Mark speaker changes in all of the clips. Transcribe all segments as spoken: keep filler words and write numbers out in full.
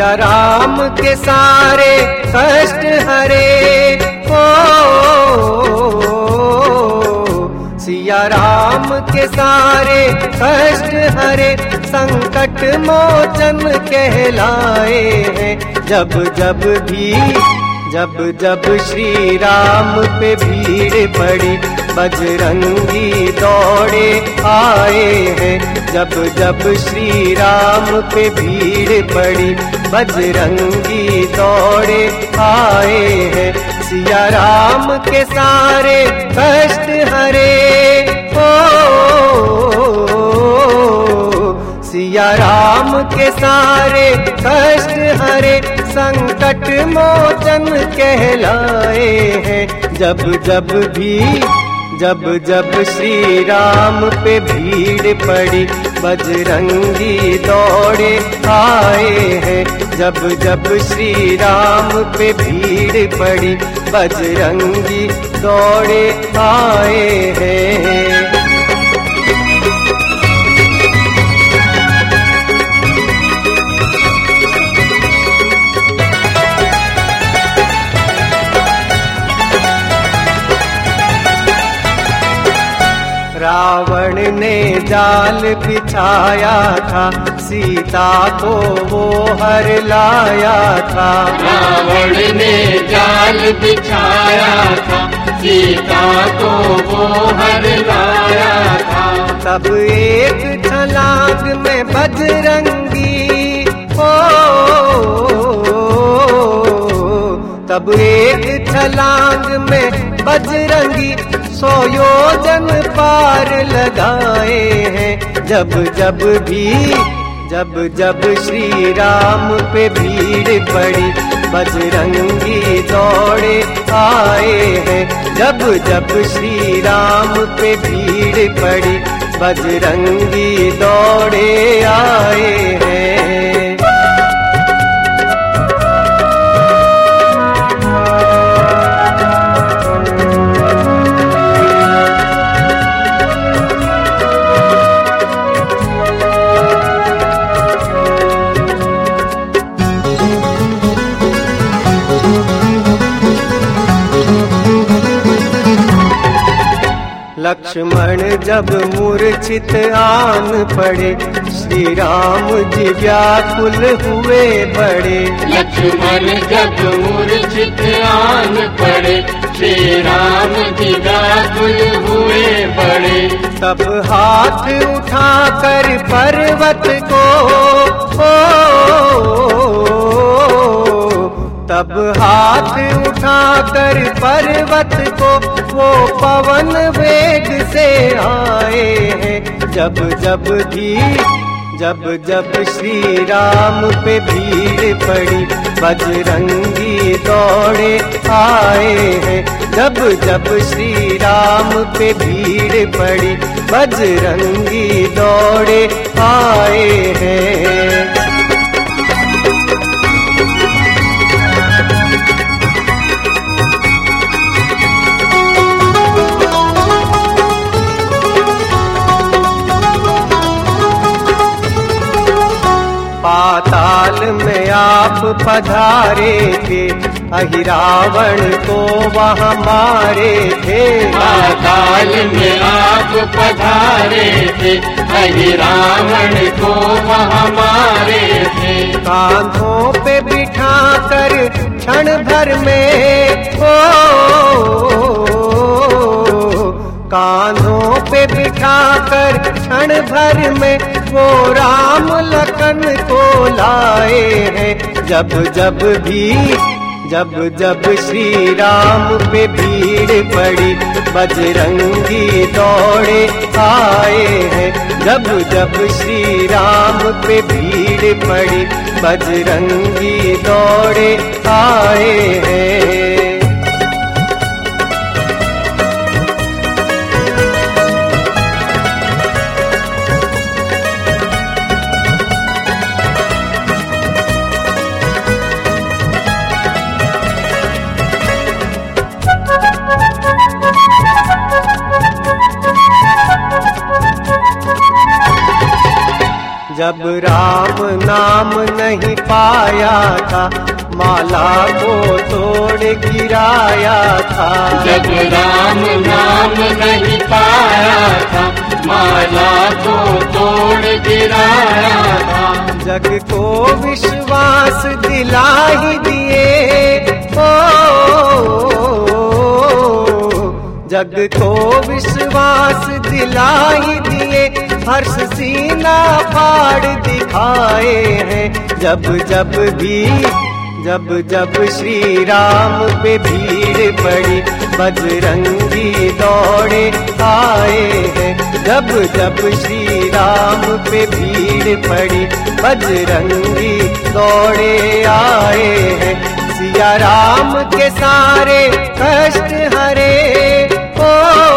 Speaker 1: सिया राम के सारे कष्ट हरे। ओ सिया राम के सारे कष्ट हरे, संकट मोचन कहलाए हैं। जब जब भी जब जब श्री राम पे भीड़ पड़ी, बजरंगी दौड़े आए हैं। जब जब श्री राम पे भीड़ पड़ी, बजरंगी दौड़े आए हैं। सिया राम के सारे कष्ट हरे। ओ सिया राम के सारे कष्ट हरे, संकट मोचन कहलाए हैं। जब जब भी जब जब श्री राम पे भीड़ पड़ी, बजरंगी दौड़े आए हैं। जब जब श्री राम पे भीड़ पड़ी, बजरंगी दौड़े आए हैं। रावण ने जाल बिछाया था, सीता को वो हर लाया था।
Speaker 2: रावण ने जाल बिछाया था, सीता को वो हर लाया था।
Speaker 1: तब एक छलांग में बजरंगी, ओ तब एक छलांग में बजरंगी सौ योजन पार लगाए हैं। जब जब भी जब जब श्री राम पे भीड़ पड़ी, बजरंगी दौड़े आए हैं। जब जब श्री राम पे भीड़ पड़ी, बजरंगी दौड़े आए हैं। लक्ष्मण जब मूर्छित आन पड़े, श्री राम जी व्याकुल हुए बड़े।
Speaker 2: लक्ष्मण जब मूर्छित आन पड़े, श्री राम जी व्याकुल हुए बड़े।
Speaker 1: तब हाथ उठाकर पर्वत को, ओ तब हाथ उठाकर पर्वत को वो पवन वेग से आए हैं। जब जब भी जब जब श्री राम पे भीड़ पड़ी, बजरंगी दौड़े आए हैं। जब जब श्री राम पे भीड़ पड़ी, बजरंगी दौड़े आए हैं। पाताल में आप पधारे थे, अहिरावण को वहाँ मारे थे।
Speaker 2: पाताल में आप पधारे थे, अहिरावण को वहाँ मारे थे।
Speaker 1: कांधों पे बिठा कर क्षण भर में, ओ कांधों पे बिठा कर क्षण भर में वो राम लखन को लाए हैं। जब जब भी जब जब श्री राम पे भीड़ पड़ी, बजरंगी दौड़े आए हैं। जब जब श्री राम पे भीड़ पड़ी, बजरंगी दौड़े आए हैं। जब राम नाम नहीं पाया था, माला को तोड़ गिराया था।
Speaker 2: जब राम नाम नहीं पाया था, माला को तोड़ गिराया था।
Speaker 1: जग को विश्वास दिला ही दिए, ओ जग को विश्वास दिला ही दिए, हर्ष सीना फाड़ दिखाए हैं। जब जब भी जब जब श्री राम पे भीड़ पड़ी, बजरंगी दौड़े आए हैं। जब जब श्री राम पे भीड़ पड़ी, बजरंगी दौड़े आए हैं। सिया राम के सारे कष्ट हरे, ओ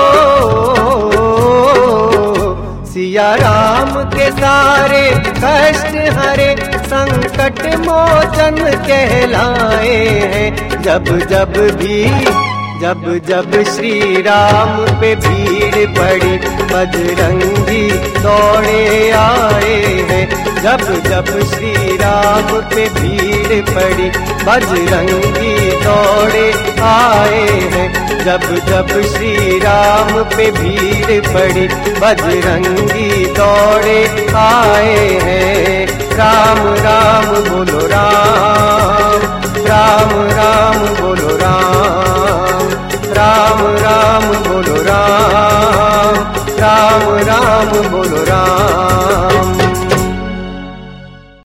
Speaker 1: सिया राम के सारे कष्ट हरे, संकट मोचन कहलाए हैं। जब जब भी जब जब श्री राम पे भीड़ पड़ी, बजरंगी दौड़े आए हैं। जब जब श्री राम पे भीड़ पड़ी, बजरंगी दौड़े आए हैं। जब जब श्री राम पे भीड़ पड़ी, बजरंगी दौड़े आए हैं। राम राम बोलो राम, राम राम बोलो राम, राम राम बोलो राम, राम राम बोलो राम।